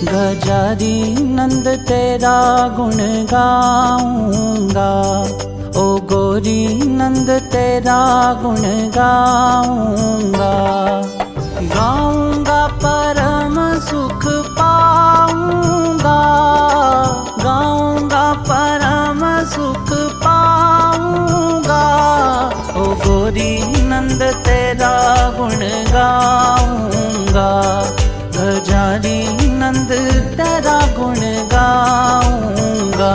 गजारी नंद तेरा गुण गाऊंगा, ओ गोरी नंद तेरा गुण गाऊंगा। गाऊंगा परम सुख पाऊंगा, गाऊंगा परम सुख पाऊंगा, ओ गोरी नंद तेरा गुण गाऊंगा। गजारी नंद तेरा गुण गाऊंगा।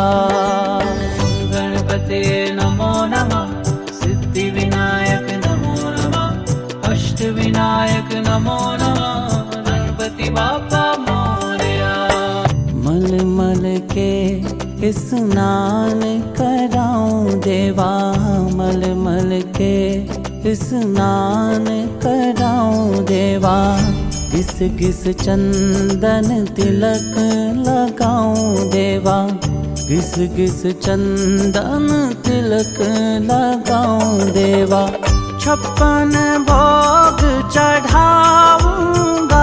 गणपते नमो नमः, सिद्धि विनायक नमो नमः, अष्ट विनायक नमो नमः, गणपति बाप्पा मोरया। मल मल के स्नान कराऊं देवा, मल मल के स्नान कराऊं देवा। घिस घिस चंदन तिलक लगाऊं देवा, घिस घिस चंदन तिलक लगाऊं देवा। 56 भोग चढ़ाऊंगा,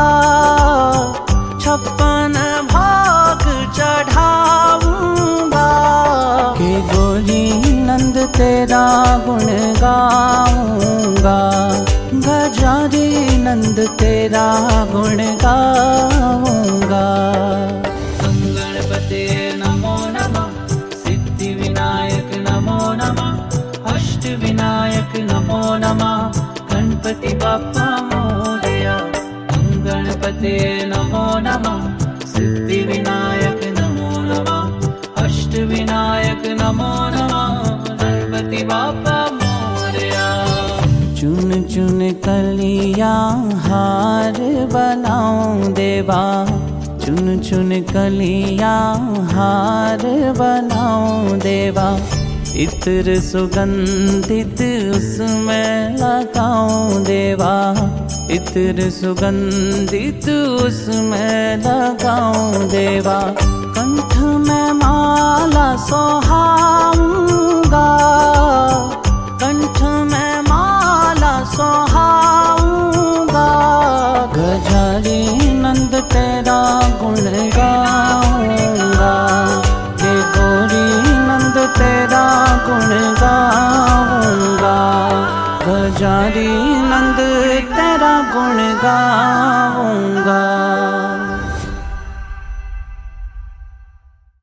56 भोग चढ़ाऊंगा, के गोरी नंद तेरा गुण गाऊंगा। गजारी नंद तेरा गुण गाऊंगा। गणपते नमो नमः, सिद्धि विनायक नमो नमः, अष्ट विनायक नमो नमः, गणपति बाप्पा मोरया। गणपते नमो नमः, सिद्धि विनायक नमो नमः, अष्ट विनायक नमो नमः, गणपति बाप्पा मोरया। चुन चुन कलियां हार बनाऊं देवा, चुन चुन कलियां हार बनाऊं देवा। इत्र सुगंधित उसमें लगाऊं देवा, इत्र सुगंधित उसमें लगाऊं देवा। कंठ में माला सोहाऊंगा, कंठ में माला सोहाऊंगा। गजारी नंद तेरा गुण गाऊंगा, ये गोरी नंद तेरा गुण गाऊंगा। गजारी नंद तेरा गुण गाऊंगा।